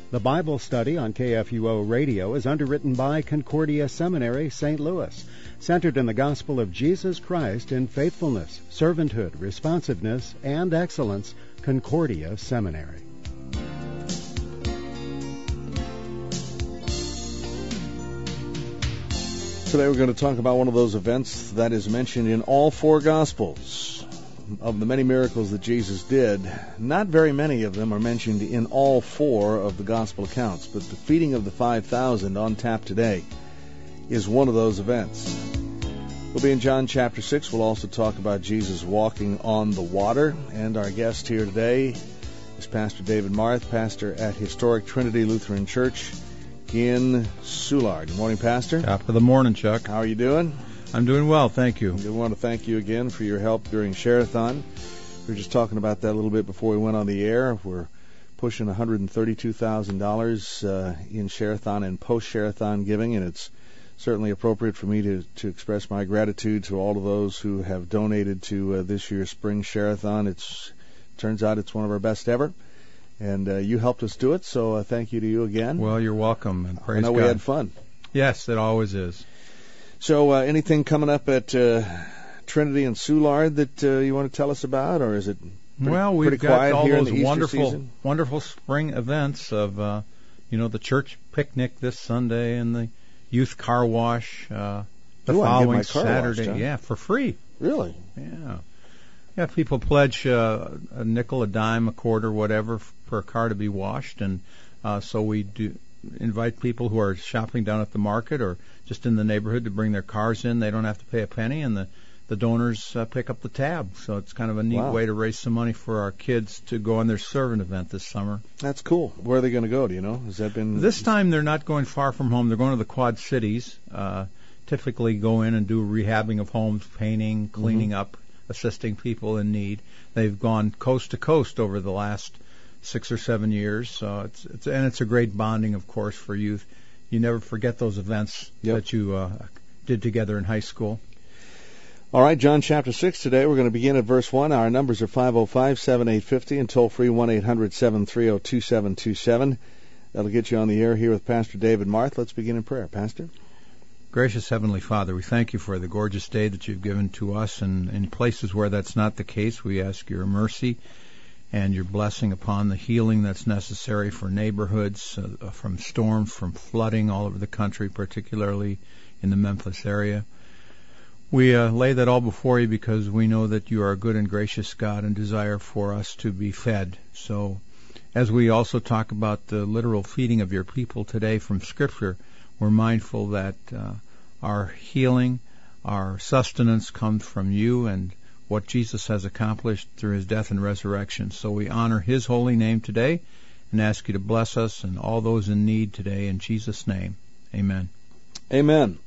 The Bible study on KFUO Radio is underwritten by Concordia Seminary, St. Louis, centered in the gospel of Jesus Christ in faithfulness, servanthood, responsiveness, and excellence. Concordia Seminary. Today we're going to talk about one of those events that is mentioned in all four Gospels. Of the many miracles that Jesus did, not very many of them are mentioned in all four of the Gospel accounts, but the feeding of the 5,000 on tap today is one of those events. We'll be in John chapter 6. We'll also talk about Jesus walking on the water, and our guest here today is Pastor David Marth, pastor at Historic Trinity Lutheran Church in Soulard. Good morning, Pastor. Top of the morning, Chuck. How are you doing? I'm doing well, thank you. We want to thank you again for your help during Share-a-thon. We were just talking about that a little bit before we went on the air. We're pushing $132,000 in Share-a-thon and post-Share-a-thon giving, and it's certainly appropriate for me to express my gratitude to all of those who have donated to this year's spring Share-a-thon. Turns out it's one of our best ever. And you helped us do it, so thank you to you again. Well, you're welcome, and praise God. I know we had fun. Yes, it always is. So anything coming up at Trinity and Soulard that you want to tell us about, or is it we've got all those wonderful spring events of, the church picnic this Sunday and the youth car wash the following Saturday. Washed, huh? Yeah, for free. Really? Yeah. Yeah, people pledge a nickel, a dime, a quarter, whatever, for a car to be washed, and so we do invite people who are shopping down at the market or just in the neighborhood to bring their cars in. They don't have to pay a penny, and the donors pick up the tab. So it's kind of a neat way to raise some money for our kids to go on their servant event this summer. That's cool. Where are they going to go, do you know? Has that been... This time they're not going far from home. They're going to the Quad Cities, typically go in and do rehabbing of homes, painting, cleaning up, assisting people in need. They've gone coast to coast over the last 6 or 7 years. So it's a great bonding, of course, for youth. You never forget those events that you did together in high school. All right, John chapter 6 today. We're going to begin at verse 1. Our numbers are 505-7850 and toll-free 1-800-730-2727. That'll get you on the air here with Pastor David Marth. Let's begin in prayer. Pastor? Gracious Heavenly Father, we thank you for the gorgeous day that you've given to us, and in places where that's not the case, we ask your mercy and your blessing upon the healing that's necessary for neighborhoods, from storms, from flooding all over the country, particularly in the Memphis area. We lay that all before you because we know that you are a good and gracious God and desire for us to be fed. So as we also talk about the literal feeding of your people today from Scripture, we're mindful that our healing, our sustenance comes from you and what Jesus has accomplished through his death and resurrection. So we honor his holy name today and ask you to bless us and all those in need today in Jesus' name. Amen. Amen.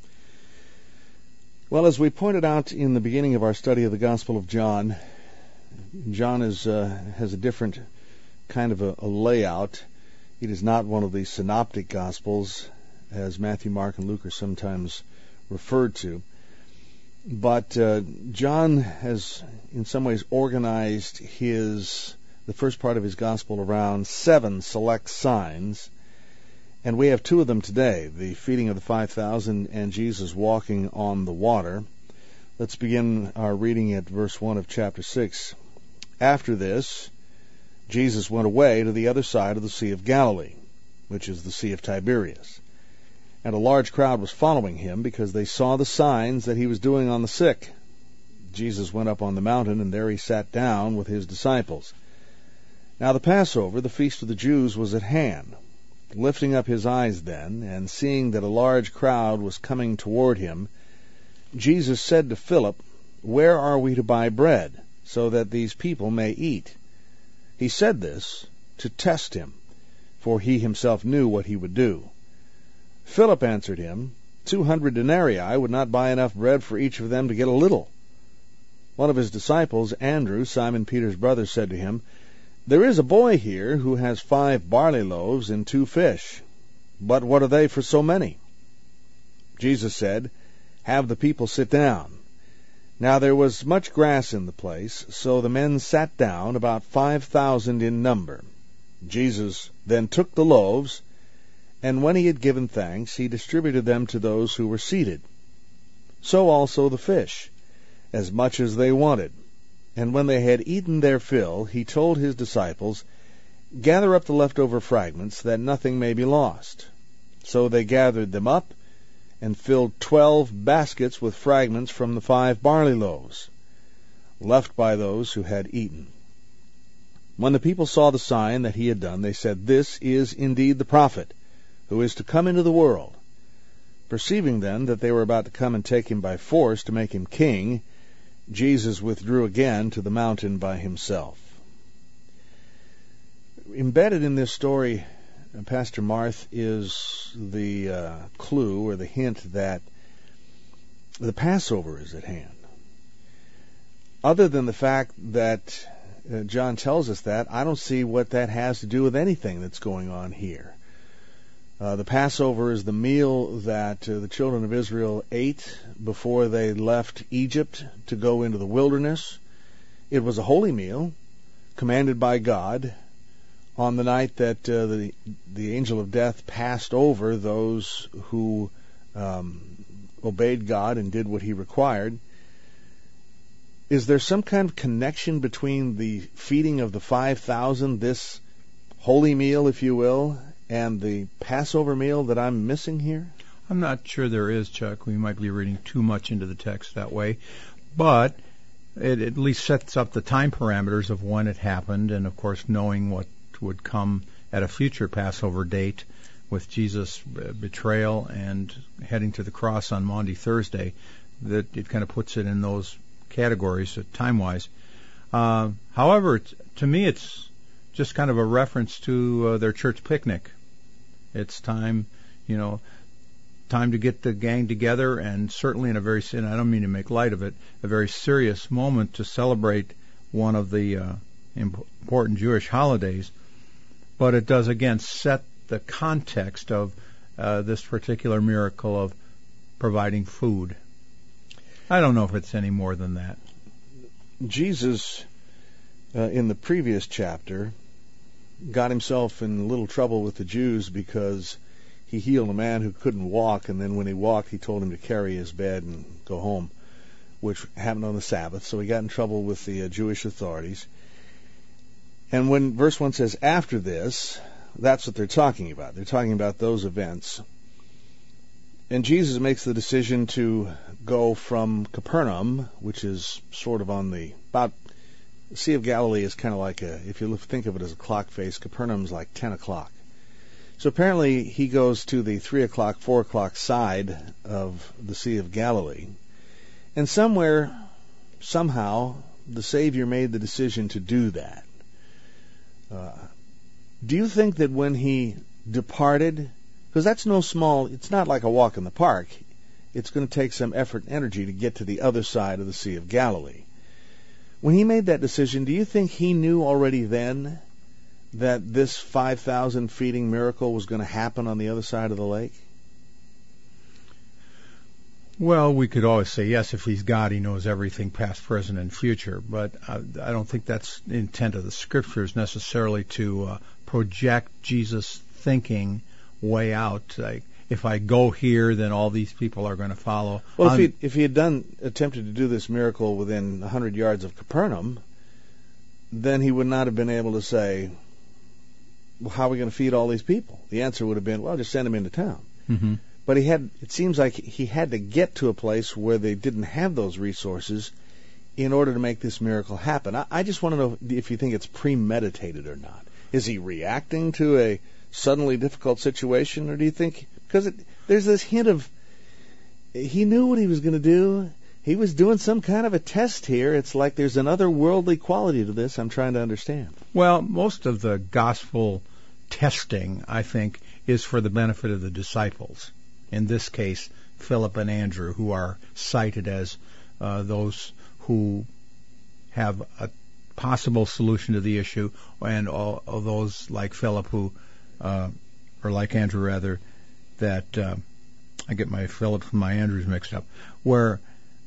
Well, as we pointed out in the beginning of our study of the Gospel of John, John has a different kind of a layout. It is not one of the synoptic Gospels, as Matthew, Mark, and Luke are sometimes referred to. But John has, in some ways, organized the first part of his gospel around 7 select signs, and we have 2 of them today, the feeding of the 5,000 and Jesus walking on the water. Let's begin our reading at verse 1 of chapter 6. After this, Jesus went away to the other side of the Sea of Galilee, which is the Sea of Tiberias. And a large crowd was following him because they saw the signs that he was doing on the sick. Jesus went up on the mountain, and there he sat down with his disciples. Now the Passover, the feast of the Jews, was at hand. Lifting up his eyes then, and seeing that a large crowd was coming toward him, Jesus said to Philip, "Where are we to buy bread, so that these people may eat?" He said this to test him, for he himself knew what he would do. Philip answered him, 200 denarii would not buy enough bread for each of them to get a little. One of his disciples, Andrew, Simon Peter's brother, said to him, "There is a boy here who has 5 barley loaves and 2 fish. But what are they for so many?" Jesus said, "Have the people sit down." Now there was much grass in the place, so the men sat down, about 5,000 in number. Jesus then took the loaves, and when he had given thanks, he distributed them to those who were seated. So also the fish, as much as they wanted. And when they had eaten their fill, he told his disciples, "Gather up the leftover fragments, that nothing may be lost." So they gathered them up, and filled 12 baskets with fragments from the 5 barley loaves, left by those who had eaten. When the people saw the sign that he had done, they said, "This is indeed the prophet, who is to come into the world." Perceiving then that they were about to come and take him by force to make him king, Jesus withdrew again to the mountain by himself. Embedded in this story, Pastor Marth, is the clue or the hint that the Passover is at hand. Other than the fact that John tells us that, I don't see what that has to do with anything that's going on here. The Passover is the meal that the children of Israel ate before they left Egypt to go into the wilderness. It was a holy meal commanded by God on the night that the angel of death passed over those who obeyed God and did what he required. Is there some kind of connection between the feeding of the 5,000, this holy meal, if you will, and the Passover meal that I'm missing here? I'm not sure there is, Chuck. We might be reading too much into the text that way. But it at least sets up the time parameters of when it happened, and, of course, knowing what would come at a future Passover date with Jesus' betrayal and heading to the cross on Maundy Thursday, that it kind of puts it in those categories time-wise. However, to me, it's just kind of a reference to their church picnic. It's time, time to get the gang together, and certainly in a very, and I don't mean to make light of it, a very serious moment to celebrate one of the important Jewish holidays. But it does, again, set the context of this particular miracle of providing food. I don't know if it's any more than that. Jesus, in the previous chapter, got himself in a little trouble with the Jews because he healed a man who couldn't walk, and then when he walked, he told him to carry his bed and go home, which happened on the Sabbath. So he got in trouble with the Jewish authorities. And when verse 1 says, after this, that's what they're talking about. They're talking about those events. And Jesus makes the decision to go from Capernaum, which is sort of on the Sea of Galilee is kind of like if you think of it as a clock face, Capernaum's like 10 o'clock. So apparently he goes to the 3 o'clock, 4 o'clock side of the Sea of Galilee. And somewhere, somehow, the Savior made the decision to do that. Do you think that when he departed, because that's no small, it's not like a walk in the park, it's going to take some effort and energy to get to the other side of the Sea of Galilee. When he made that decision, do you think he knew already then that this 5,000 feeding miracle was going to happen on the other side of the lake? Well, we could always say, yes, if he's God, he knows everything past, present, and future. But I don't think that's the intent of the Scriptures necessarily to project Jesus' thinking way out. Like, if I go here, then all these people are going to follow. Well, if he had attempted to do this miracle within 100 yards of Capernaum, then he would not have been able to say, well, how are we going to feed all these people? The answer would have been, well, just send them into town. Mm-hmm. But it seems like he had to get to a place where they didn't have those resources in order to make this miracle happen. I just want to know if you think it's premeditated or not. Is he reacting to a suddenly difficult situation, or do you think, because there's this hint of he knew what he was going to do. He was doing some kind of a test here. It's like there's an otherworldly quality to this I'm trying to understand. Well, most of the gospel testing, I think, is for the benefit of the disciples. In this case, Philip and Andrew, who are cited as those who have a possible solution to the issue, and all of those like Philip who, or like Andrew rather, that I get my Phillips and my Andrews mixed up, where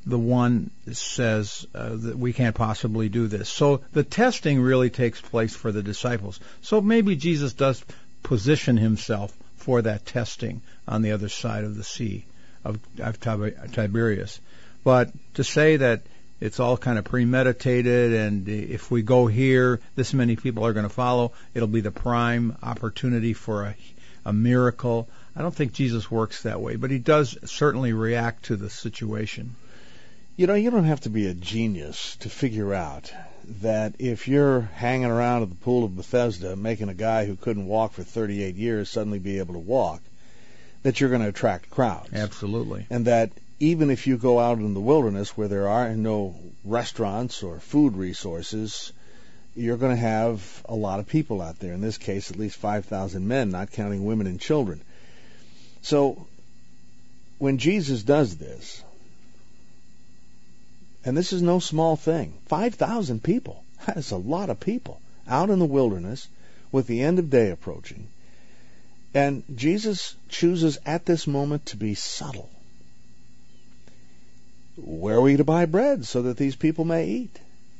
the one says that we can't possibly do this. So the testing really takes place for the disciples. So maybe Jesus does position himself for that testing on the other side of the sea of Tiberias. But to say that it's all kind of premeditated, and if we go here, this many people are going to follow, it'll be the prime opportunity for a miracle. I don't think Jesus works that way, but he does certainly react to the situation. You know, you don't have to be a genius to figure out that if you're hanging around at the pool of Bethesda making a guy who couldn't walk for 38 years suddenly be able to walk, that you're going to attract crowds. Absolutely. And that even if you go out in the wilderness where there are no restaurants or food resources, you're going to have a lot of people out there. In this case, at least 5,000 men, not counting women and children. So when Jesus does this, and this is no small thing, 5,000 people, that is a lot of people out in the wilderness with the end of day approaching. And Jesus chooses at this moment to be subtle. Where are we to buy bread so that these people may eat?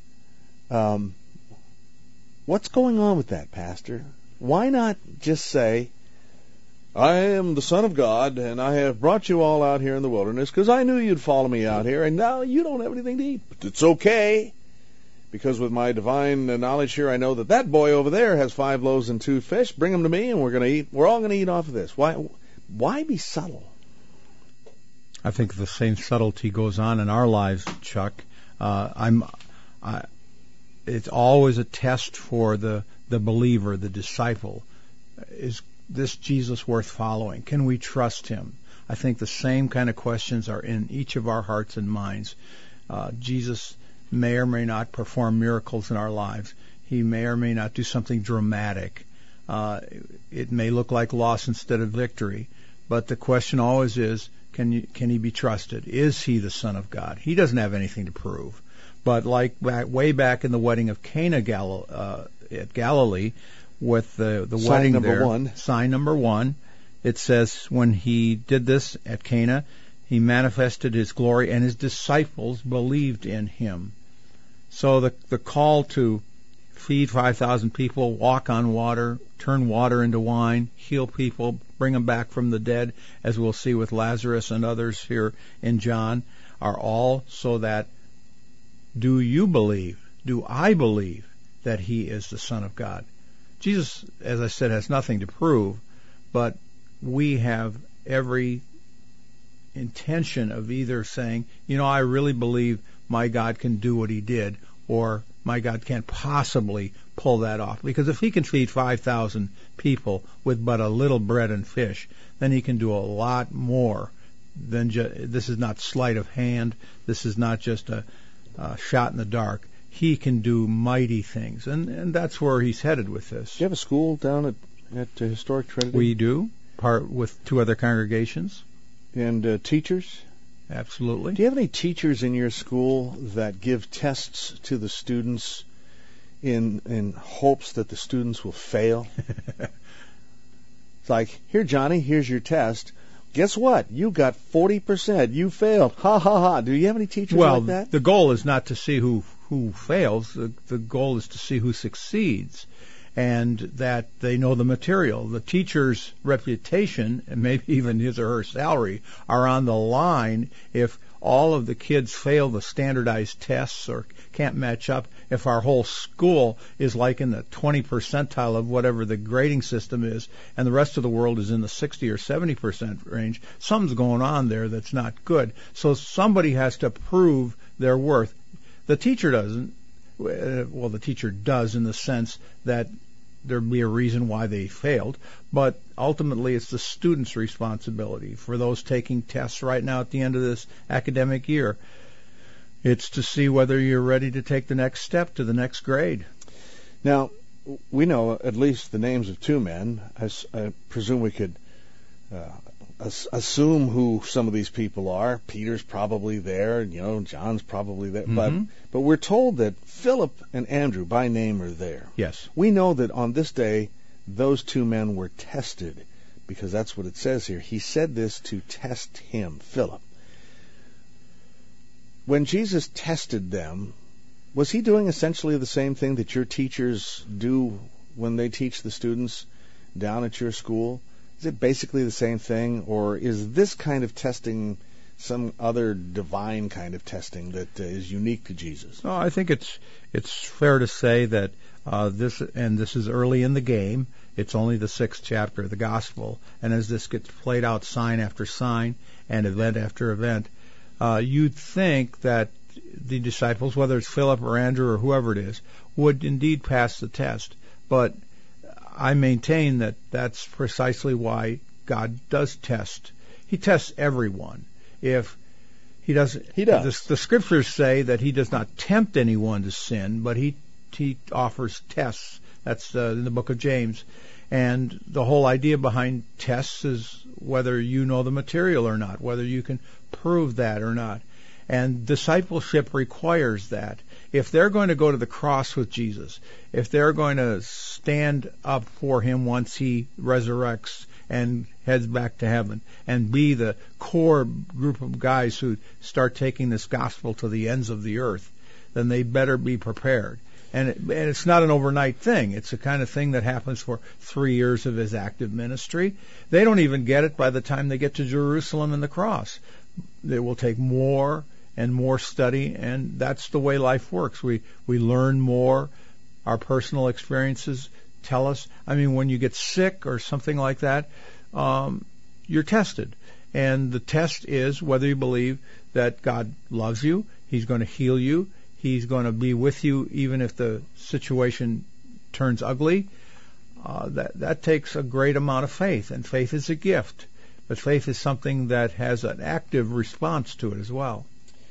What's going on with that, Pastor? Why not just say, I am the Son of God, and I have brought you all out here in the wilderness because I knew you'd follow me out here, and now you don't have anything to eat. But it's okay, because with my divine knowledge here, I know that that boy over there has 5 loaves and 2 fish. Bring them to me, and we're going to eat. We're all going to eat off of this. Why be subtle? I think the same subtlety goes on in our lives, Chuck. It's always a test for the believer, the disciple. Is this Jesus worth following? Can we trust him? I think the same kind of questions are in each of our hearts and minds. Jesus may or may not perform miracles in our lives. He may or may not do something dramatic. It may look like loss instead of victory. But the question always is, can he be trusted? Is he the Son of God? He doesn't have anything to prove. But like way back in the wedding of Cana at Galilee, with the wedding there, sign number 1, it says when he did this at Cana, he manifested his glory, and his disciples believed in him. So the call to feed 5,000 people, walk on water, turn water into wine, heal people, bring them back from the dead, as we'll see with Lazarus and others here in John, are all so that do you believe, do I believe that he is the Son of God? Jesus, as I said, has nothing to prove, but we have every intention of either saying, I really believe my God can do what he did, or my God can't possibly pull that off. Because if he can feed 5,000 people with but a little bread and fish, then he can do a lot more than this is not sleight of hand. This is not just a shot in the dark. He can do mighty things, and that's where he's headed with this. Do you have a school down at Historic Trinity? We do, part with 2 other congregations. And teachers? Absolutely. Do you have any teachers in your school that give tests to the students in hopes that the students will fail? It's like, here, Johnny, here's your test. Guess what? You got 40%. You failed. Ha, ha, ha. Do you have any teachers like that? Well, the goal is not to see who fails. The goal is to see who succeeds, and that they know the material. The teacher's reputation, and maybe even his or her salary, are on the line if all of the kids fail the standardized tests or can't match up. If our whole school is like in the 20 percentile of whatever the grading system is, and the rest of the world is in the 60 or 70% range, something's going on there that's not good. So somebody has to prove their worth. The teacher doesn't. Well, the teacher does in the sense that there'd be a reason why they failed, but ultimately it's the student's responsibility. For those taking tests right now at the end of this academic year, it's to see whether you're ready to take the next step to the next grade. Now, we know at least the names of 2 men. I presume we could assume who some of these people are. Peter's probably there, John's probably there. Mm-hmm. But we're told that Philip and Andrew by name are there. Yes. We know that on this day, those 2 men were tested, because that's what it says here. He said this to test him, Philip. when Jesus tested them, was he doing essentially the same thing that your teachers do when they teach the students down at your school? Is it basically the same thing, or is this kind of testing some other divine kind of testing that is unique to Jesus? No, I think it's fair to say that this is early in the game. It's only the 6th chapter of the Gospel, and as this gets played out sign after sign and event after event, you'd think that the disciples, whether it's Philip or Andrew or whoever it is, would indeed pass the test. But I maintain that that's precisely why God does test. He tests everyone. If he doesn't, he does. The scriptures say that he does not tempt anyone to sin, but he offers tests. That's in the book of James. And the whole idea behind tests is whether you know the material or not, whether you can prove that or not. And discipleship requires that. If they're going to go to the cross with Jesus, if they're going to stand up for him once he resurrects and heads back to heaven, and be the core group of guys who start taking this gospel to the ends of the earth, then they better be prepared. And it's not an overnight thing. It's the kind of thing that happens for 3 years of his active ministry. They don't even get it by the time they get to Jerusalem and the cross. It will take more and more study, and that's the way life works. We learn more. Our personal experiences tell us. I mean, when you get sick or something like that, you're tested. And the test is whether you believe that God loves you, he's going to heal you, he's going to be with you even if the situation turns ugly. That takes a great amount of faith, and faith is a gift. But faith is something that has an active response to it as well.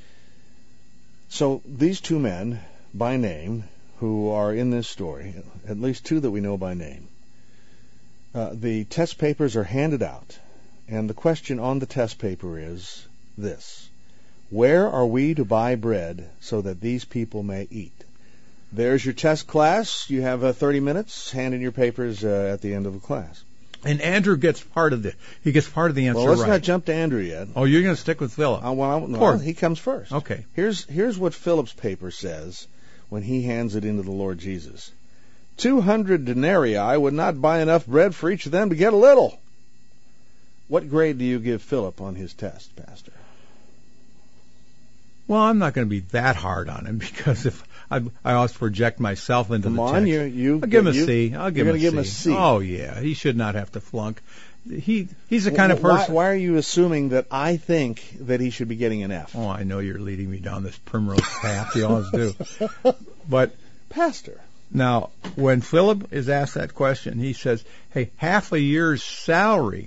So these two men, by name, who are in this story, at least two that we know by name, the test papers are handed out, and the question on the test paper is this: where are we to buy bread so that these people may eat? There's your test, class. You have 30 minutes. Hand in your papers at the end of the class. And Andrew gets part of the answer. Well, let's right. not jump to Andrew yet. Oh, you're going to stick with Philip. Well, he comes first. Okay. Here's what Philip's paper says when he hands it into the Lord Jesus. 200 denarii would not buy enough bread for each of them to get a little. What grade do you give Philip on his test, Pastor? Well, I'm not going to be that hard on him, because if I always project myself into the text. I'll give him a C. I'll give him a C. Oh, yeah. He should not have to flunk. He's the kind of person. Why are you assuming that I think that he should be getting an F? Oh, I know you're leading me down this primrose path. You always do. But, Pastor. Now, when Philip is asked that question, he says, hey, half a year's salary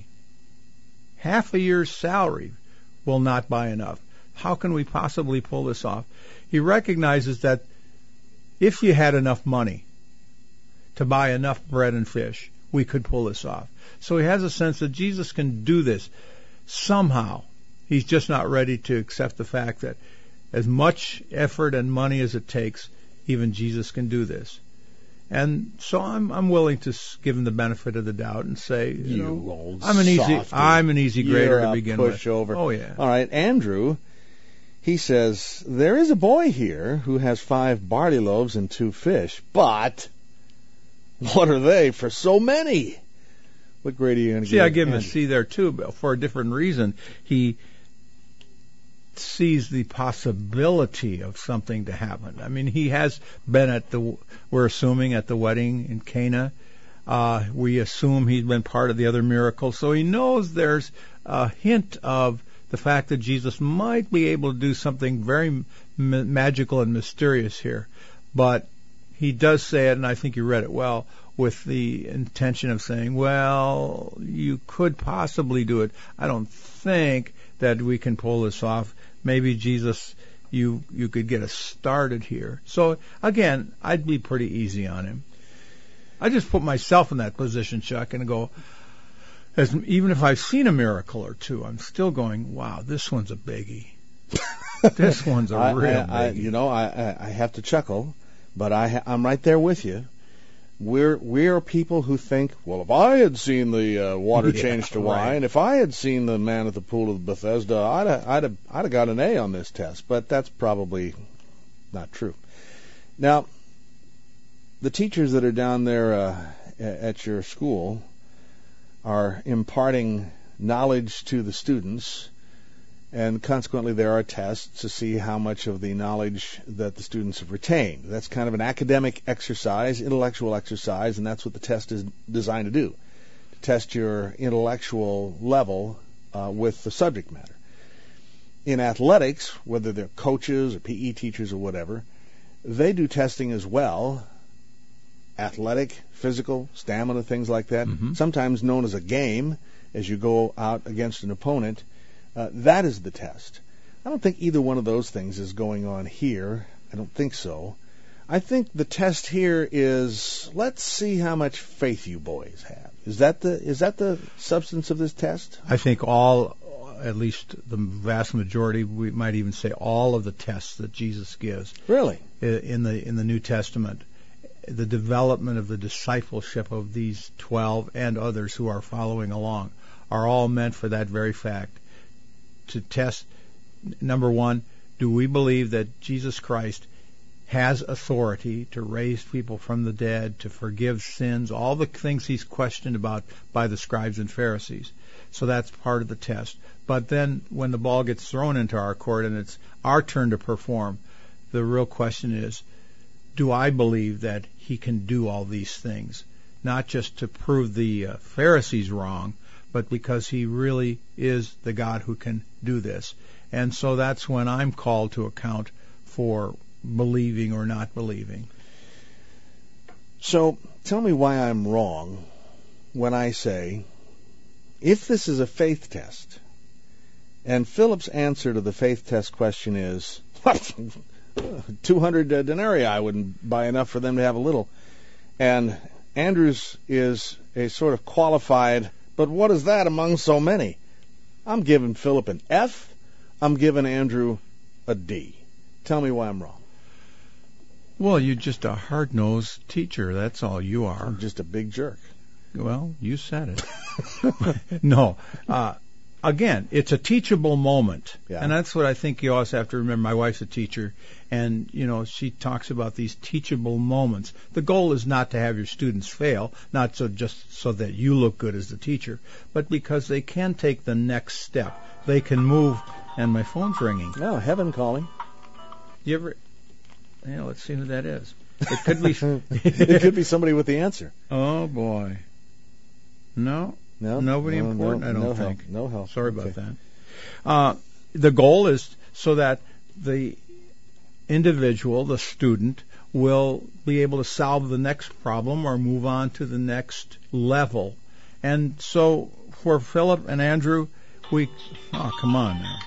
will not buy enough. How can we possibly pull this off? He recognizes that if you had enough money to buy enough bread and fish, we could pull this off. So he has a sense that Jesus can do this somehow. He's just not ready to accept the fact that as much effort and money as it takes, even Jesus can do this. And so I'm willing to give him the benefit of the doubt and say, I'm an easy grader to begin with. Pushover. Oh yeah. All right, Andrew. He says, there is a boy here who has 5 barley loaves and 2 fish, but what are they for so many? What grade are you going to give? See, I give him a C there too, but for a different reason. He sees the possibility of something to happen. I mean, he has been we're assuming at the wedding in Cana. We assume he's been part of the other miracles, so he knows there's a hint of the fact that Jesus might be able to do something very magical and mysterious here. But he does say it, and I think you read it well, with the intention of saying, well, you could possibly do it. I don't think that we can pull this off. Maybe Jesus, you could get us started here. So again, I'd be pretty easy on him. I just put myself in that position, Chuck, and go, even if I've seen a miracle or two, I'm still going, wow, this one's a biggie. This one's a real biggie. I have to chuckle, but I'm right there with you. We're people who think, well, if I had seen the water changed to wine, if I had seen the man at the pool of Bethesda, I'd have got an A on this test. But that's probably not true. Now, the teachers that are down there at your school are imparting knowledge to the students, and consequently there are tests to see how much of the knowledge that the students have retained. That's kind of an academic exercise, intellectual exercise, and that's what the test is designed to do, to test your intellectual level with the subject matter. In athletics, whether they're coaches or PE teachers or whatever, they do testing as well, athletic, physical, stamina, things like that, sometimes known as a game, as you go out against an opponent. That is the test. I don't think either one of those things is going on here. I don't think so. I think the test here is, let's see how much faith you boys have. Is that the substance of this test? I think all, at least the vast majority, we might even say all of the tests that Jesus gives. Really? In the New Testament, the development of the discipleship of these 12 and others who are following along are all meant for that very fact. To test, number one, do we believe that Jesus Christ has authority to raise people from the dead, to forgive sins, all the things he's questioned about by the scribes and Pharisees. So that's part of the test. But then when the ball gets thrown into our court and it's our turn to perform, the real question is, do I believe that he can do all these things? Not just to prove the Pharisees wrong, but because he really is the God who can do this. And so that's when I'm called to account for believing or not believing. So tell me why I'm wrong when I say, if this is a faith test, and Philip's answer to the faith test question is, 200 denarii wouldn't buy enough for them to have a little, and Andrew's is a sort of qualified, but what is that among so many? I'm giving Philip an F. I'm giving Andrew a D. Tell me why I'm wrong. Well, you're just a hard-nosed teacher. That's all you are. I'm just a big jerk. Well, you said it. No. Again, it's a teachable moment. Yeah. And that's what I think you always have to remember. My wife's a teacher, and, she talks about these teachable moments. The goal is not to have your students fail, not just so that you look good as the teacher, but because they can take the next step. They can move, and my phone's ringing. No, heaven calling. You ever... let's see who that is. It could be... It could be somebody with the answer. Oh, boy. No, nobody important, I don't think. Help. No help. Sorry about that. The goal is so that the individual, the student, will be able to solve the next problem or move on to the next level. And so for Philip and Andrew, come on now.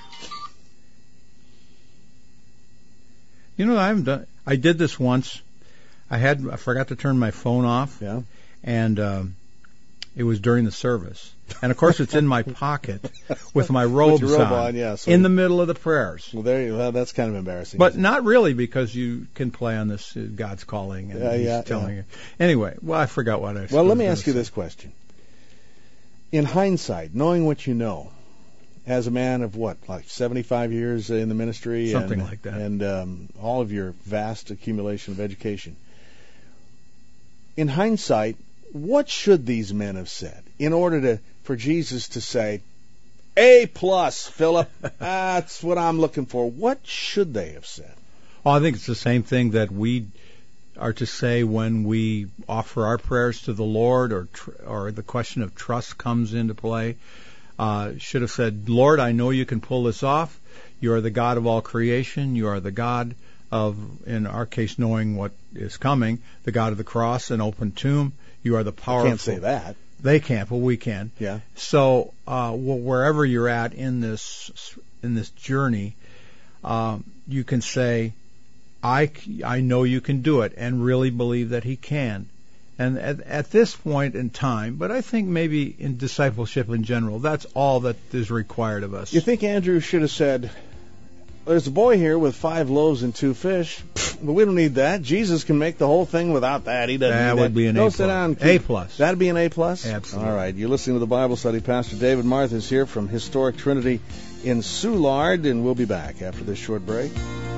I did this once. I forgot to turn my phone off. Yeah. And it was during the service. And of course it's in my pocket with my robes on. Yeah, so in the middle of the prayers. Well, that's kind of embarrassing. But not really, because you can play on this God's calling and he's telling you. Anyway, I forgot what I said. Well, let me ask you this question. In hindsight, knowing what you know, as a man of 75 years in the ministry, something like that, and all of your vast accumulation of education. In hindsight, what should these men have said in order for Jesus to say, A+, Philip, that's what I'm looking for? What should they have said? Oh, I think it's the same thing that we are to say when we offer our prayers to the Lord, or the question of trust comes into play. Should have said, Lord, I know you can pull this off. You are the God of all creation. You are the God of, in our case, knowing what is coming, the God of the cross and open tomb. You are the powerful. I can't say that. They can't, but we can. Yeah. So wherever you're at in this journey, you can say, I know you can do it, and really believe that he can. And at this point in time, but I think maybe in discipleship in general, that's all that is required of us. You think Andrew should have said, there's a boy here with 5 loaves and 2 fish. But we don't need that. Jesus can make the whole thing without that. He doesn't need that. That would be an Go A+. sit down. A+. That'd be an A+? Absolutely. All right. You're listening to the Bible Study. Pastor David Martha is here from Historic Trinity in Soulard, and we'll be back after this short break.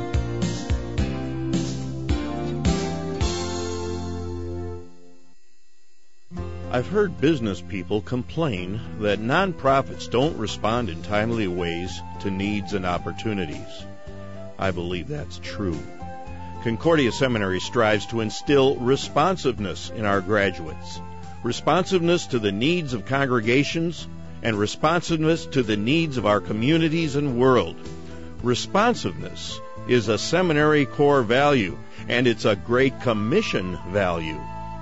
I've heard business people complain that nonprofits don't respond in timely ways to needs and opportunities. I believe that's true. Concordia Seminary strives to instill responsiveness in our graduates, responsiveness to the needs of congregations, and responsiveness to the needs of our communities and world. Responsiveness is a seminary core value, and it's a Great Commission value.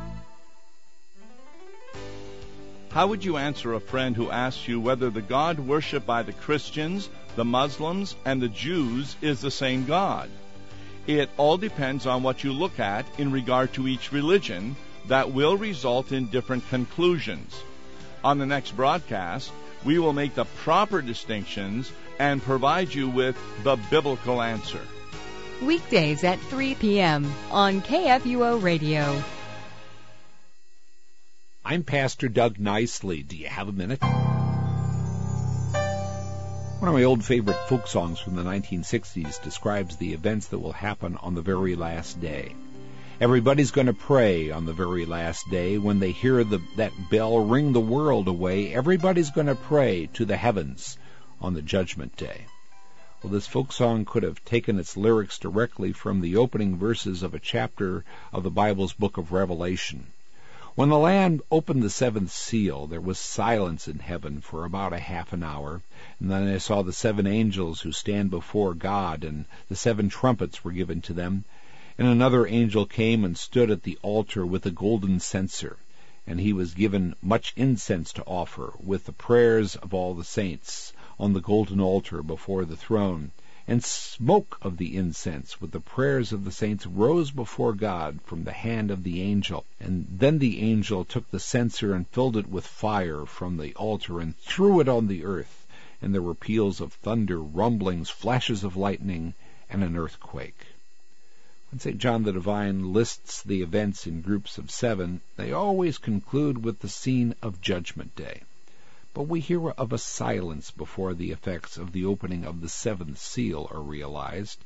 How would you answer a friend who asks you whether the God worshipped by the Christians, the Muslims, and the Jews is the same God? It all depends on what you look at in regard to each religion that will result in different conclusions. On the next broadcast, we will make the proper distinctions and provide you with the biblical answer. Weekdays at 3 p.m. on KFUO Radio. I'm Pastor Doug Nicely. Do you have a minute? One of my old favorite folk songs from the 1960s describes the events that will happen on the very last day. Everybody's going to pray on the very last day. When they hear that bell ring the world away, everybody's going to pray to the heavens on the judgment day. Well, this folk song could have taken its lyrics directly from the opening verses of a chapter of the Bible's book of Revelation. When the Lamb opened the seventh seal, there was silence in heaven for about a half an hour, and then I saw the 7 angels who stand before God, and the 7 trumpets were given to them. And another angel came and stood at the altar with a golden censer, and he was given much incense to offer, with the prayers of all the saints, on the golden altar before the throne. And smoke of the incense with the prayers of the saints rose before God from the hand of the angel. And then the angel took the censer and filled it with fire from the altar and threw it on the earth. And there were peals of thunder, rumblings, flashes of lightning, and an earthquake. When St. John the Divine lists the events in groups of 7, they always conclude with the scene of Judgment Day. But we hear of a silence before the effects of the opening of the 7th seal are realized.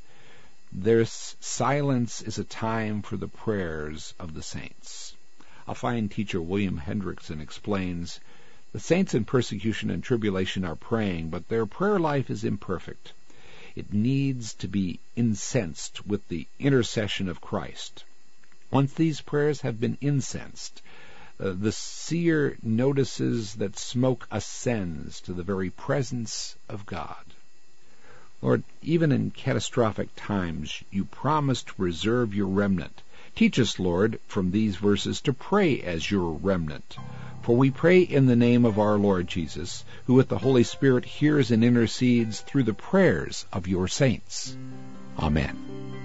This silence is a time for the prayers of the saints. A fine teacher, William Hendrickson, explains, the saints in persecution and tribulation are praying, but their prayer life is imperfect. It needs to be incensed with the intercession of Christ. Once these prayers have been incensed, the seer notices that smoke ascends to the very presence of God. Lord, even in catastrophic times, you promise to preserve your remnant. Teach us, Lord, from these verses to pray as your remnant. For we pray in the name of our Lord Jesus, who with the Holy Spirit hears and intercedes through the prayers of your saints. Amen.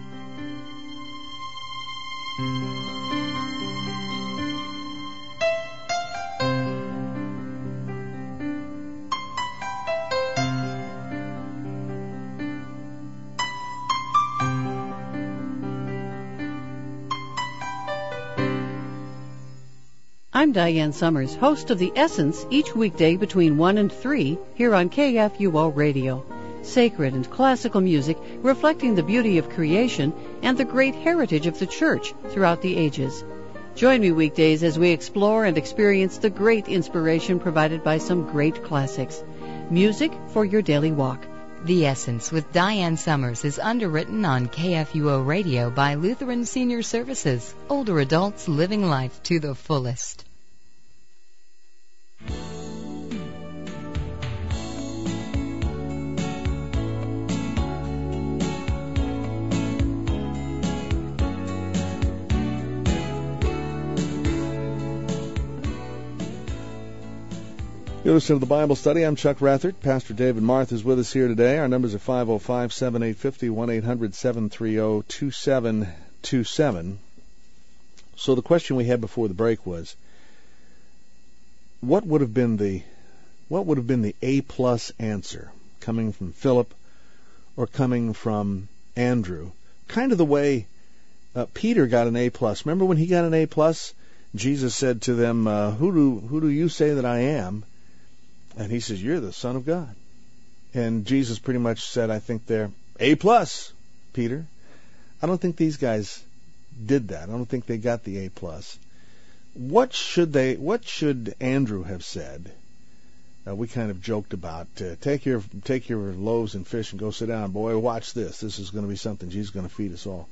I'm Diane Summers, host of The Essence, each weekday between 1 and 3 here on KFUO Radio. Sacred and classical music reflecting the beauty of creation and the great heritage of the Church throughout the ages. Join me weekdays as we explore and experience the great inspiration provided by some great classics. Music for your daily walk. The Essence with Diane Summers is underwritten on KFUO Radio by Lutheran Senior Services. Older adults living life to the fullest. You're listening to the Bible Study. I'm Chuck Rathert. Pastor David Martha is with us here today. Our numbers are 505-7850, 1-800-730-2727. So the question we had before the break was, what would have been the A+ answer, coming from Philip or coming from Andrew? Kind of the way Peter got an A+. Remember when he got an A+? Jesus said to them, who do you say that I am? And he says, you're the Son of God. And Jesus pretty much said, I think they're A+, Peter. I don't think these guys did that. I don't think they got the A+. What should Andrew have said? We kind of joked about, take your loaves and fish and go sit down, boy, watch this. This is going to be something. Jesus is going to feed us all.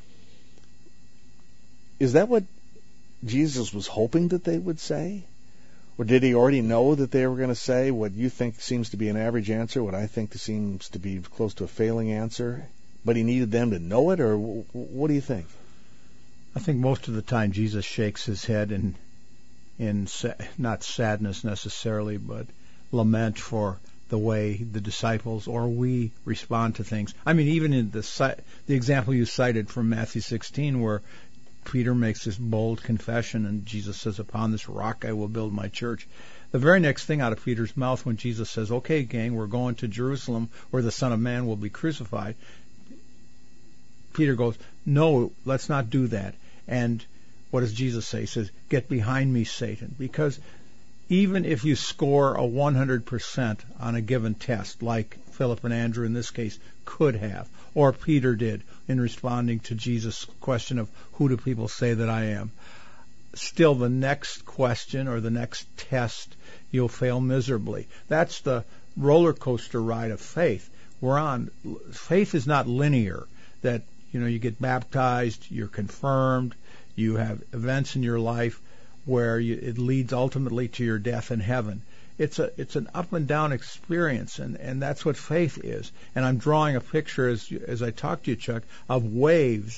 Is that what Jesus was hoping that they would say? Or did he already know that they were going to say what you think seems to be an average answer, what I think seems to be close to a failing answer, but he needed them to know it? Or what do you think? I think most of the time Jesus shakes his head in not sadness necessarily, but lament for the way the disciples or we respond to things. I mean, even in the example you cited from Matthew 16, where Peter makes this bold confession and Jesus says, upon this rock I will build my church. The very next thing out of Peter's mouth when Jesus says, okay, gang, we're going to Jerusalem where the Son of Man will be crucified, Peter goes, no, let's not do that. And what does Jesus say? He says, get behind me, Satan. Because even if you score a 100% on a given test, like Philip and Andrew in this case could have, or Peter did in responding to Jesus' question of who do people say that I am, still the next question or the next test you'll fail miserably. That's the roller coaster ride of faith we're on. Faith is not linear, that you get baptized, you're confirmed, you have events in your life where it leads ultimately to your death in heaven. It's an up and down experience, and that's what faith is. And I'm drawing a picture as I talk to you, Chuck, of waves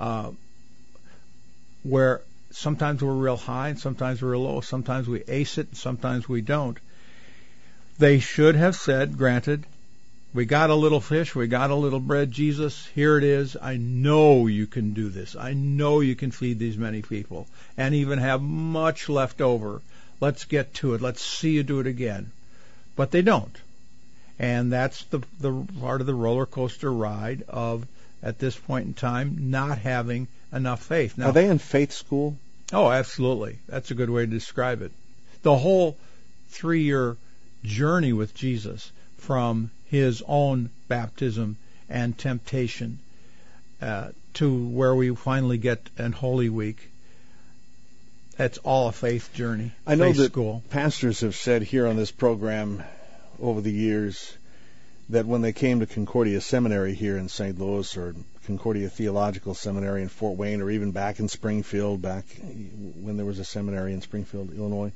where sometimes we're real high and sometimes we're low. Sometimes we ace it and sometimes we don't. They should have said, granted, we got a little fish, we got a little bread, Jesus, here it is. I know you can do this. I know you can feed these many people and even have much left over. Let's get to it. Let's see you do it again. But they don't. And that's the part of the roller coaster ride of, at this point in time, not having enough faith. Now, are they in faith school? Oh, absolutely. That's a good way to describe it. The whole 3-year journey with Jesus, from his own baptism and temptation to where we finally get in Holy Week, that's all a faith journey. I know that school. Pastors have said here on this program over the years that when they came to Concordia Seminary here in St. Louis, or Concordia Theological Seminary in Fort Wayne, or even back in Springfield, back when there was a seminary in Springfield, Illinois,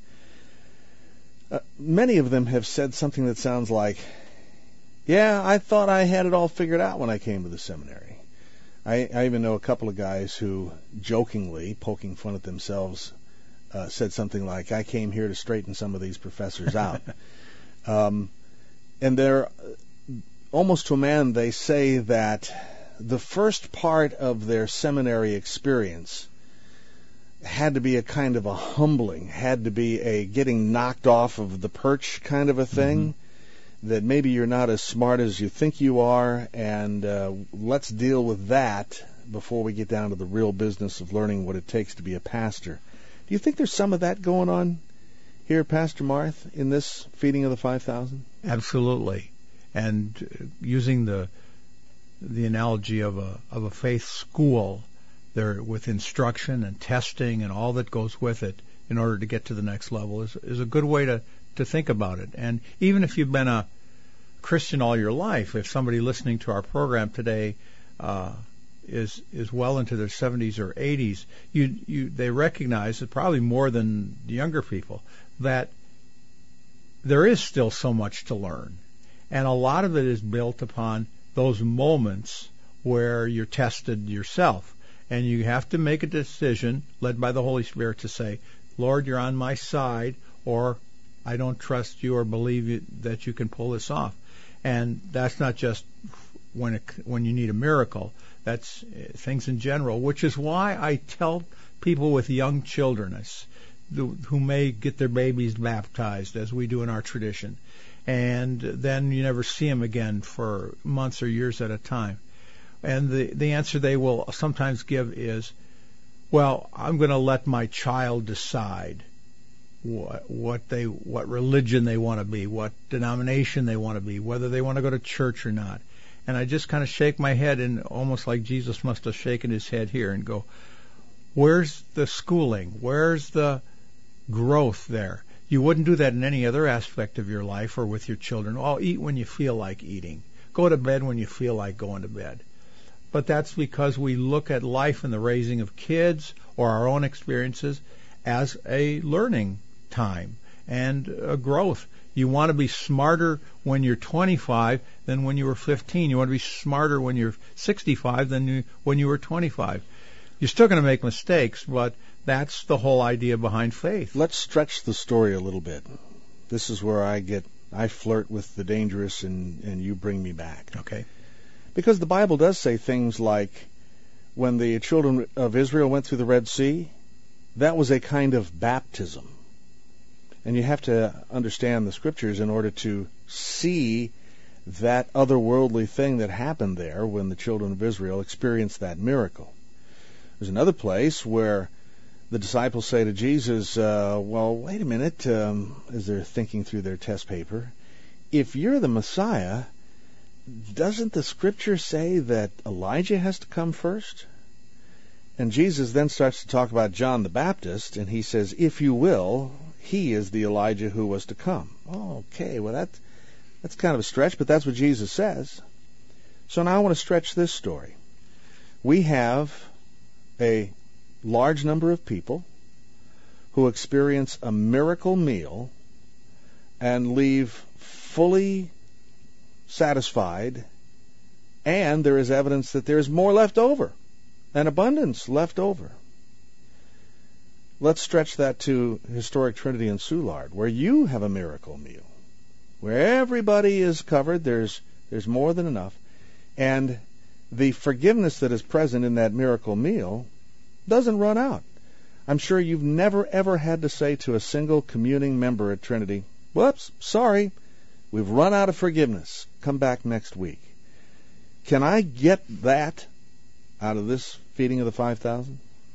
many of them have said something that sounds like, yeah, I thought I had it all figured out when I came to the seminary. I even know a couple of guys who jokingly, poking fun at themselves, said something like, I came here to straighten some of these professors out. And they're almost to a man, they say that the first part of their seminary experience had to be a kind of a humbling, had to be a getting knocked off of the perch kind of a thing, that maybe you're not as smart as you think you are, and let's deal with that before we get down to the real business of learning what it takes to be a pastor. Do you think there's some of that going on here, Pastor Marth, in this feeding of the 5,000? Absolutely. And using the analogy of a faith school, there with instruction and testing and all that goes with it in order to get to the next level is a good way to think about it. And even if you've been a Christian all your life, if somebody listening to our program today is well into their 70s or 80s, they recognize that probably more than the younger people, that there is still so much to learn. And a lot of it is built upon those moments where you're tested yourself. And you have to make a decision, led by the Holy Spirit, to say, Lord, you're on my side, or I don't trust you or believe that you can pull this off. And that's not just when you need a miracle. That's things in general, which is why I tell people with young children who may get their babies baptized, as we do in our tradition, and then you never see them again for months or years at a time. And the answer they will sometimes give is, well, I'm going to let my child decide what religion they want to be, what denomination they want to be, whether they want to go to church or not. And I just kind of shake my head, and almost like Jesus must have shaken his head here, and go, where's the schooling? Where's the growth there? You wouldn't do that in any other aspect of your life or with your children. Oh, eat when you feel like eating. Go to bed when you feel like going to bed. But that's because we look at life and the raising of kids or our own experiences as a learning time and a growth. You want to be smarter when you're 25 than when you were 15. You want to be smarter when you're 65 than when you were 25. You're still going to make mistakes, but that's the whole idea behind faith. Let's stretch the story a little bit. This is where I flirt with the dangerous, and you bring me back. Okay. Because the Bible does say things like, when the children of Israel went through the Red Sea, that was a kind of baptism. And you have to understand the Scriptures in order to see that otherworldly thing that happened there when the children of Israel experienced that miracle. There's another place where the disciples say to Jesus, well, wait a minute, as they're thinking through their test paper, if you're the Messiah, doesn't the Scripture say that Elijah has to come first? And Jesus then starts to talk about John the Baptist, and he says, if you will, he is the Elijah who was to come. Oh, okay, well, that's kind of a stretch, but that's what Jesus says. So now I want to stretch this story. We have a large number of people who experience a miracle meal and leave fully satisfied, and there is evidence that there is more left over, an abundance left over. Let's stretch that to Historic Trinity in Soulard, where you have a miracle meal, where everybody is covered, there's more than enough, and the forgiveness that is present in that miracle meal doesn't run out. I'm sure you've never ever had to say to a single communing member at Trinity, whoops, sorry, we've run out of forgiveness. Come back next week. Can I get that out of this feeding of the 5,000?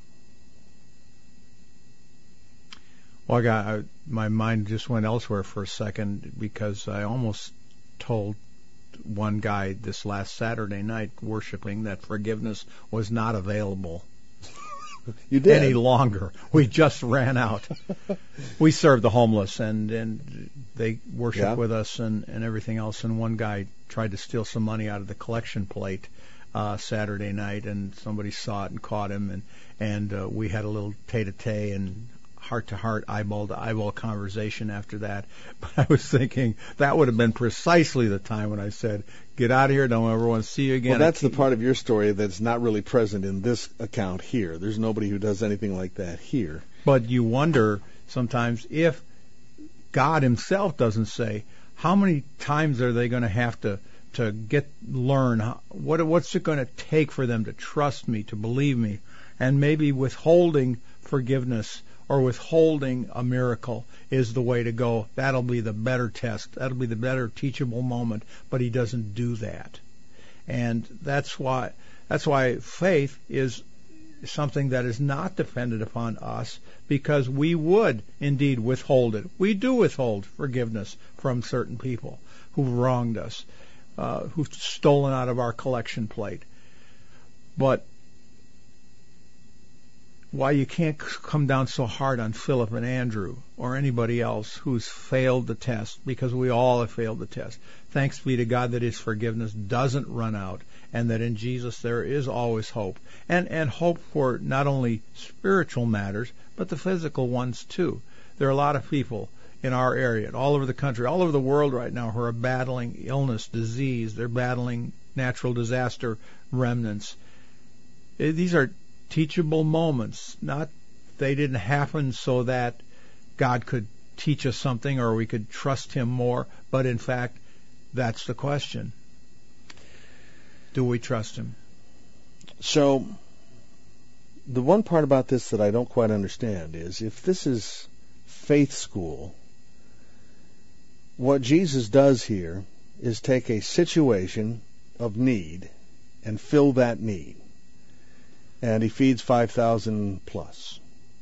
Well, my mind just went elsewhere for a second, because I almost told one guy this last Saturday night worshiping that forgiveness was not available. You did? Any longer. We just ran out. We serve the homeless, and they worship with us and everything else. And one guy tried to steal some money out of the collection plate Saturday night, and somebody saw it and caught him, and we had a little tete-a-tete and heart-to-heart, eyeball-to-eyeball conversation after that. But I was thinking that would have been precisely the time when I said, get out of here, don't ever want to see you again. Well, that's the part of your story that's not really present in this account here. There's nobody who does anything like that here. But you wonder sometimes if God himself doesn't say, how many times are they going to have to learn? What's it going to take for them to trust me, to believe me? And maybe withholding forgiveness or withholding a miracle is the way to go. That'll be the better test. That'll be the better teachable moment. But he doesn't do that. And that's why faith is something that is not dependent upon us, because we would indeed withhold it. We do withhold forgiveness from certain people who've wronged us, who've stolen out of our collection plate. But why you can't come down so hard on Philip and Andrew or anybody else who's failed the test, because we all have failed the test. Thanks be to God that his forgiveness doesn't run out, and that in Jesus there is always hope. And hope for not only spiritual matters, but the physical ones too. There are a lot of people in our area, all over the country, all over the world right now, who are battling illness, disease. They're battling natural disaster remnants. These are teachable moments. They didn't happen so that God could teach us something or we could trust him more, but in fact, that's the question. Do we trust him? So, the one part about this that I don't quite understand is, if this is faith school, what Jesus does here is take a situation of need and fill that need. And he feeds 5,000 plus.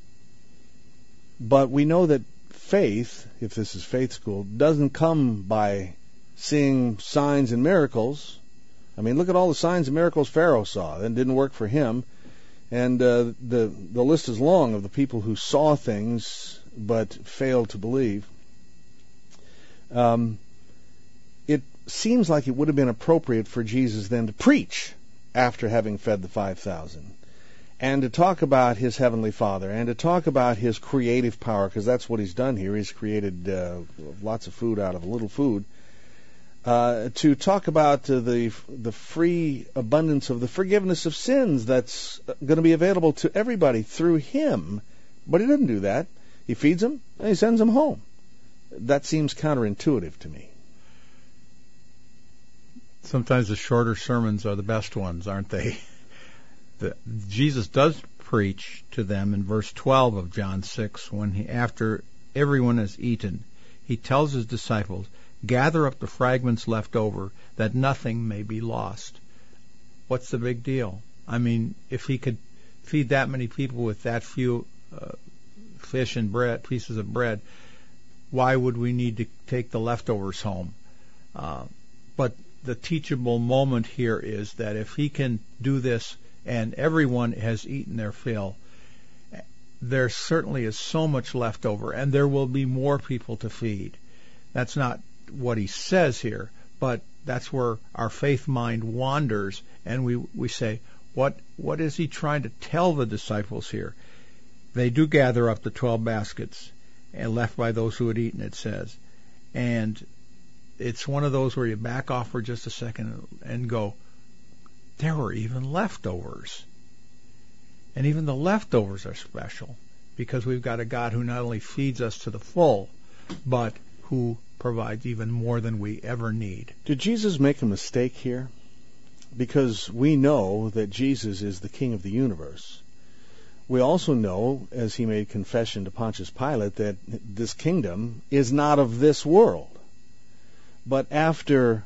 But we know that faith, if this is faith school, doesn't come by seeing signs and miracles. I mean, look at all the signs and miracles Pharaoh saw. That didn't work for him. And the list is long of the people who saw things but failed to believe. It seems like it would have been appropriate for Jesus then to preach after having fed the 5,000. And to talk about his heavenly Father, and to talk about his creative power, because that's what he's done here. He's created lots of food out of a little food. To talk about the free abundance of the forgiveness of sins that's going to be available to everybody through him. But he didn't do that. He feeds them, and he sends them home. That seems counterintuitive to me. Sometimes the shorter sermons are the best ones, aren't they? Jesus does preach to them in verse 12 of John 6, when after everyone has eaten, he tells his disciples, gather up the fragments left over, that nothing may be lost. What's the big deal? I mean, if he could feed that many people with that few fish and bread, pieces of bread, why would we need to take the leftovers home? But the teachable moment here is that if he can do this and everyone has eaten their fill, there certainly is so much left over, and there will be more people to feed. That's not what he says here, but that's where our faith mind wanders, and we say, what is he trying to tell the disciples here? They do gather up the 12 baskets and left by those who had eaten, it says. And it's one of those where you back off for just a second and go, there were even leftovers. And even the leftovers are special, because we've got a God who not only feeds us to the full, but who provides even more than we ever need. Did Jesus make a mistake here? Because we know that Jesus is the King of the universe. We also know, as he made confession to Pontius Pilate, that this kingdom is not of this world. But after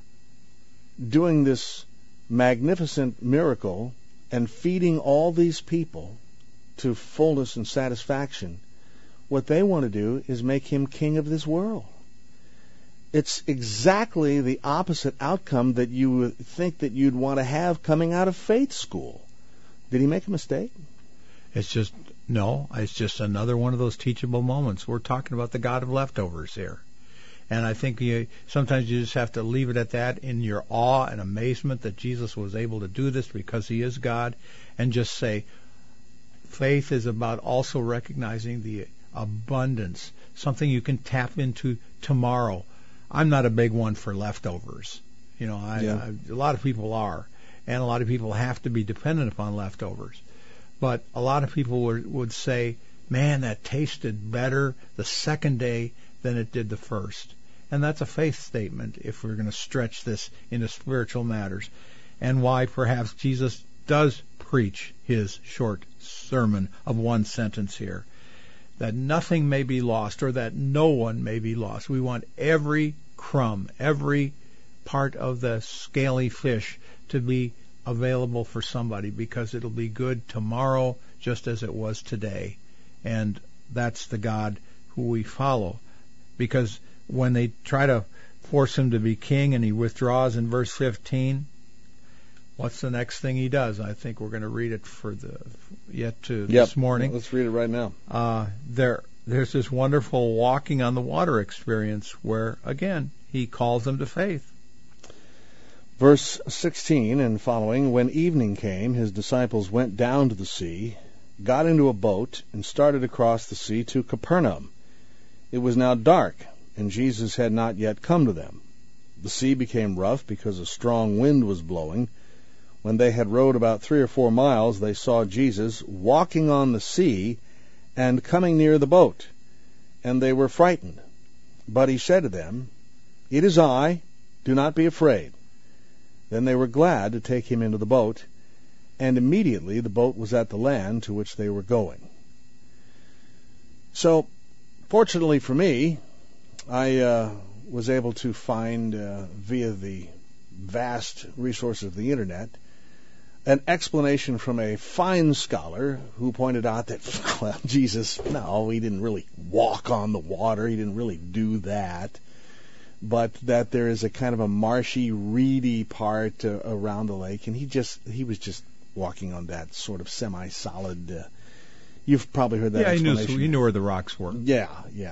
doing this magnificent miracle and feeding all these people to fullness and satisfaction, what they want to do is make him king of this world. It's exactly the opposite outcome that you would think that you'd want to have coming out of faith school. Did he make a mistake? It's just another one of those teachable moments. We're talking about the God of leftovers here. And I think sometimes you just have to leave it at that, in your awe and amazement that Jesus was able to do this because he is God, and just say, faith is about also recognizing the abundance, something you can tap into tomorrow. I'm not a big one for leftovers. A lot of people are, and a lot of people have to be dependent upon leftovers. But a lot of people would say, man, that tasted better the second day than it did the first. And that's a faith statement if we're going to stretch this into spiritual matters. And why perhaps Jesus does preach his short sermon of one sentence here, that nothing may be lost, or that no one may be lost. We want every crumb, every part of the scaly fish to be available for somebody, because it'll be good tomorrow just as it was today. And that's the God who we follow. Because when they try to force him to be king and he withdraws in verse 15, what's the next thing he does? I think we're going to read it this morning. Let's read it right now. There's this wonderful walking on the water experience where, again, he calls them to faith. Verse 16 and following, when evening came, his disciples went down to the sea, got into a boat, and started across the sea to Capernaum. It was now dark, and Jesus had not yet come to them. The sea became rough because a strong wind was blowing. When they had rowed about 3 or 4 miles, they saw Jesus walking on the sea and coming near the boat, and they were frightened. But he said to them, "It is I, do not be afraid." Then they were glad to take him into the boat, and immediately the boat was at the land to which they were going. So, fortunately for me, I was able to find, via the vast resources of the Internet, an explanation from a fine scholar who pointed out that, well, Jesus, no, he didn't really walk on the water. He didn't really do that. But that there is a kind of a marshy, reedy part around the lake, and he was just walking on that sort of semi-solid. You've probably heard that explanation. He knew where the rocks were. Yeah.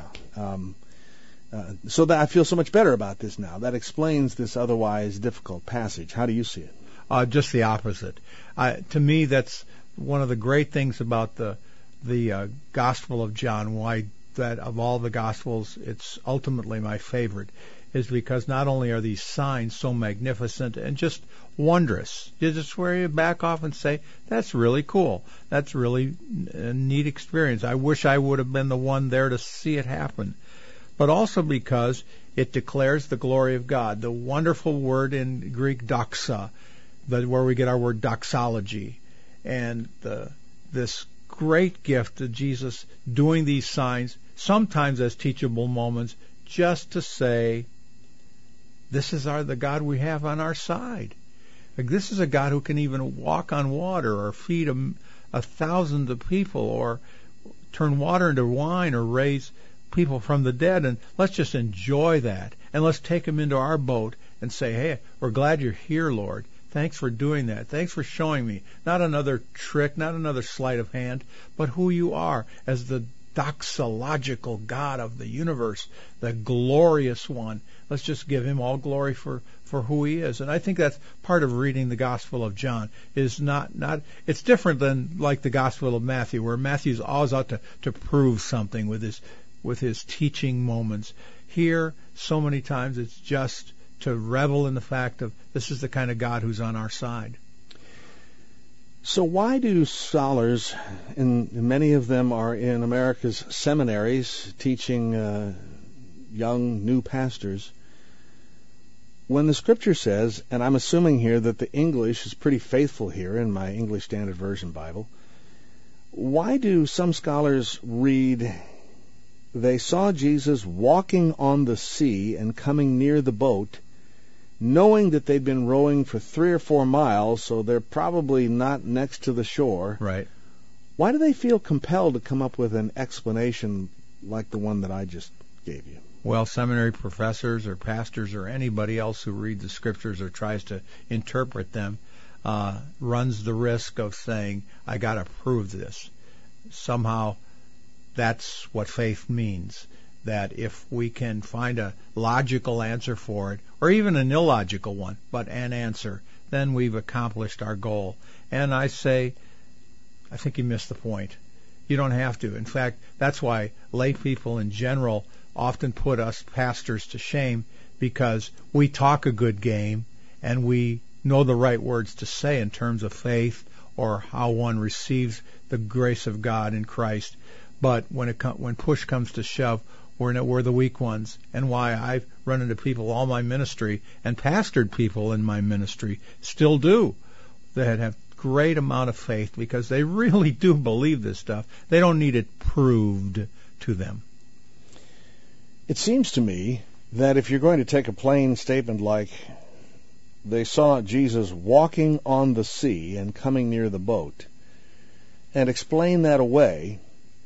So that I feel so much better about this now. That explains this otherwise difficult passage. How do you see it? Just the opposite. To me, that's one of the great things about the Gospel of John. Why that of all the Gospels, it's ultimately my favorite, is because not only are these signs so magnificent and just wondrous, you just where you back off and say, that's really cool. That's really a neat experience. I wish I would have been the one there to see it happen. But also because it declares the glory of God, the wonderful word in Greek doxa, where we get our word doxology, and this great gift of Jesus doing these signs, sometimes as teachable moments, just to say, this is the God we have on our side. Like, this is a God who can even walk on water or feed 1,000 of people or turn water into wine or raise people from the dead. And let's just enjoy that. And let's take them into our boat and say, hey, we're glad you're here, Lord. Thanks for doing that. Thanks for showing me not another trick, not another sleight of hand, but who you are as the doxological God of the universe, the glorious one. Let's just give him all glory for who he is. And I think that's part of reading the Gospel of John is not it's different than like the Gospel of Matthew, where Matthew's always out to prove something with his teaching moments. Here, so many times it's just to revel in the fact of this is the kind of God who's on our side. So why do scholars, and many of them are in America's seminaries teaching young new pastors, when the Scripture says, and I'm assuming here that the English is pretty faithful here in my English Standard Version Bible, why do some scholars read, they saw Jesus walking on the sea and coming near the boat, knowing that they'd been rowing for 3 or 4 miles, so they're probably not next to the shore. Right. Why do they feel compelled to come up with an explanation like the one that I just gave you? Well, seminary professors or pastors or anybody else who reads the Scriptures or tries to interpret them runs the risk of saying, I got to prove this. Somehow that's what faith means. That if we can find a logical answer for it, or even an illogical one, but an answer, then we've accomplished our goal. And I say, I think you missed the point. You don't have to. In fact, that's why lay people in general often put us pastors to shame, because we talk a good game and we know the right words to say in terms of faith or how one receives the grace of God in Christ. But when push comes to shove, we're the weak ones. And why I've run into people all my ministry and pastored people in my ministry still do that have great amount of faith because they really do believe this stuff. They don't need it proved to them. It seems to me that if you're going to take a plain statement like they saw Jesus walking on the sea and coming near the boat and explain that away,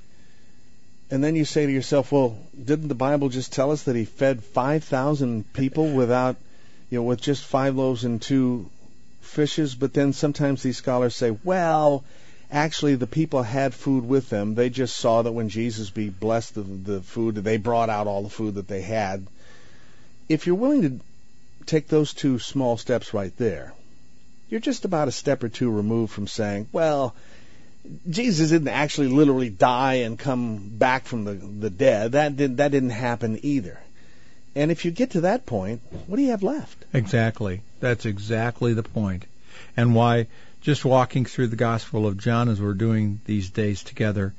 and then you say to yourself, well, didn't the Bible just tell us that he fed 5,000 people with just 5 loaves and 2 fishes? But then sometimes these scholars say, well, actually the people had food with them. They just saw that when Jesus blessed the food, they brought out all the food that they had. If you're willing to take those 2 small steps right there, you're just about a step or 2 removed from saying, well, Jesus didn't actually literally die and come back from the dead. That didn't happen either. And if you get to that point, what do you have left? Exactly. That's exactly the point. And why just walking through the Gospel of John as we're doing these days together,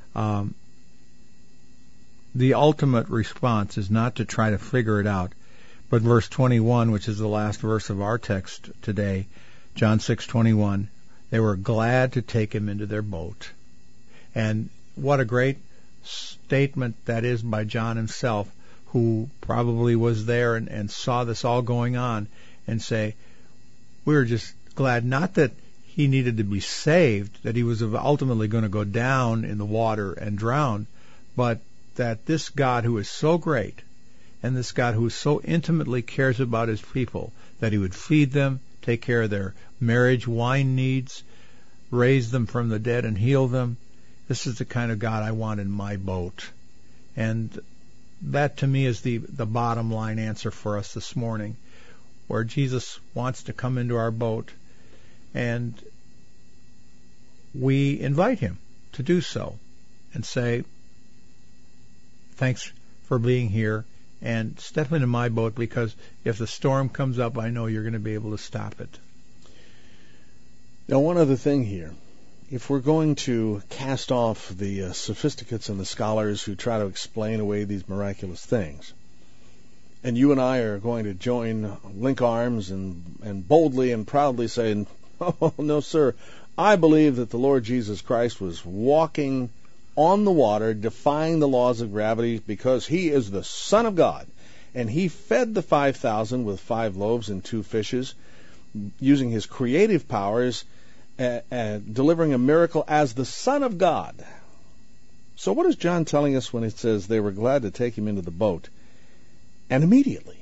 the ultimate response is not to try to figure it out, but verse 21, which is the last verse of our text today, John 6:21, they were glad to take him into their boat. And what a great statement that is by John himself, who probably was there and saw this all going on, and say, we were just glad not that he needed to be saved, that he was ultimately going to go down in the water and drown, but that this God who is so great and this God who so intimately cares about his people, that he would feed them, take care of their marriage, wine needs, raise them from the dead and heal them. This is the kind of God I want in my boat. And that to me is the bottom line answer for us this morning, where Jesus wants to come into our boat, and we invite him to do so and say, thanks for being here, and step into my boat, because if the storm comes up, I know you're going to be able to stop it. Now, one other thing here. If we're going to cast off the sophisticates and the scholars who try to explain away these miraculous things, and you and I are going to link arms and boldly and proudly say, oh, no, sir, I believe that the Lord Jesus Christ was walking on the water, defying the laws of gravity, because he is the Son of God. And he fed the 5,000 with 5 loaves and 2 fishes, using his creative powers, delivering a miracle as the Son of God. So what is John telling us when it says they were glad to take him into the boat? And immediately,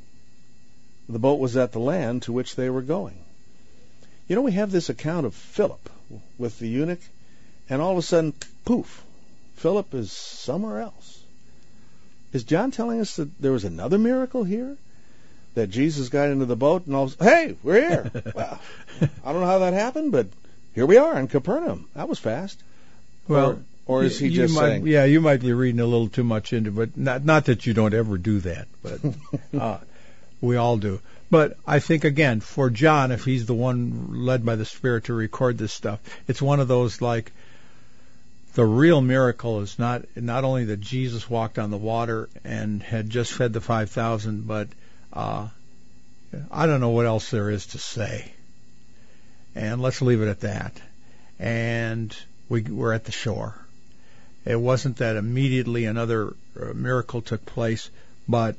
the boat was at the land to which they were going. You know, we have this account of Philip with the eunuch, and all of a sudden, poof, Philip is somewhere else. Is John telling us that there was another miracle here? That Jesus got into the boat and all of a sudden, hey, we're here. Well, I don't know how that happened, but here we are in Capernaum. That was fast. Well, or is he just saying? Yeah, you might be reading a little too much into it, but not that you don't ever do that, but we all do. But I think, again, for John, if he's the one led by the Spirit to record this stuff, it's one of those, like, the real miracle is not only that Jesus walked on the water and had just fed the 5,000, but I don't know what else there is to say. And let's leave it at that. And we're at the shore. It wasn't that immediately another miracle took place, but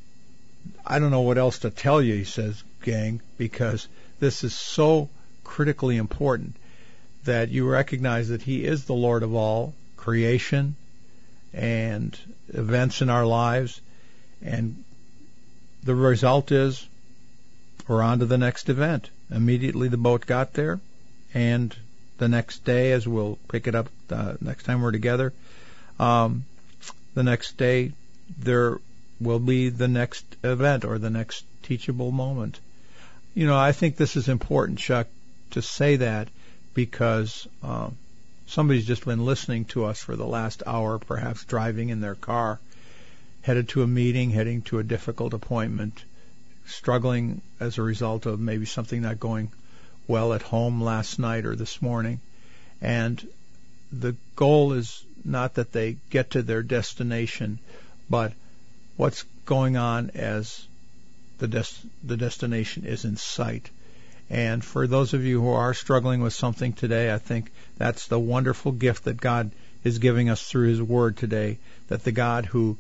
I don't know what else to tell you, he says, gang, because this is so critically important that you recognize that he is the Lord of all creation and events in our lives, and the result is we're on to the next event. Immediately the boat got there, and the next day, as we'll pick it up next time we're together, the next day there will be the next event or the next teachable moment. You know, I think this is important, Chuck, to say that, because somebody's just been listening to us for the last hour, perhaps driving in their car, headed to a meeting, heading to a difficult appointment, struggling as a result of maybe something not going well at home last night or this morning. And the goal is not that they get to their destination, but what's going on as the destination is in sight. And for those of you who are struggling with something today, I think that's the wonderful gift that God is giving us through his word today, that the God who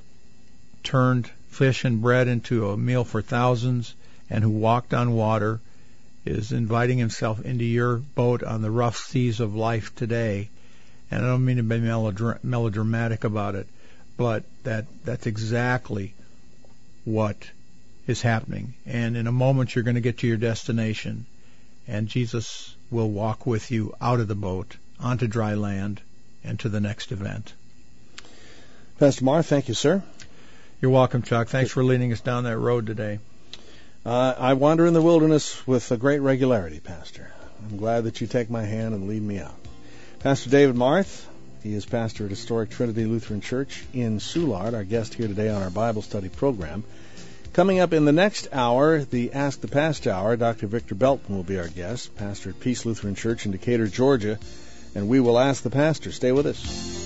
turned fish and bread into a meal for thousands and who walked on water is inviting himself into your boat on the rough seas of life today. And I don't mean to be melodramatic about it, but that's exactly what is happening. And in a moment you're going to get to your destination, and Jesus will walk with you out of the boat, onto dry land, and to the next event. Pastor Marr, thank you, sir. You're welcome, Chuck. Thanks for leading us down that road today. I wander in the wilderness with a great regularity, Pastor. I'm glad that you take my hand and lead me out. Pastor David Marth, he is pastor at Historic Trinity Lutheran Church in Soulard, our guest here today on our Bible study program. Coming up in the next hour, the Ask the Pastor Hour, Dr. Victor Belton will be our guest, pastor at Peace Lutheran Church in Decatur, Georgia, and we will ask the pastor. Stay with us.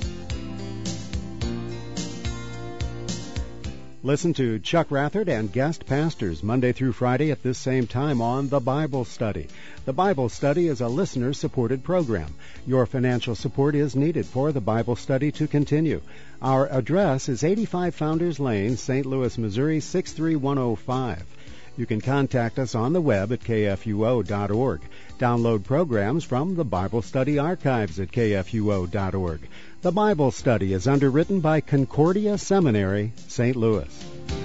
Listen to Chuck Rathert and guest pastors Monday through Friday at this same time on The Bible Study. The Bible Study is a listener-supported program. Your financial support is needed for the Bible Study to continue. Our address is 85 Founders Lane, St. Louis, Missouri, 63105. You can contact us on the web at kfuo.org. Download programs from the Bible Study archives at kfuo.org. The Bible Study is underwritten by Concordia Seminary, St. Louis.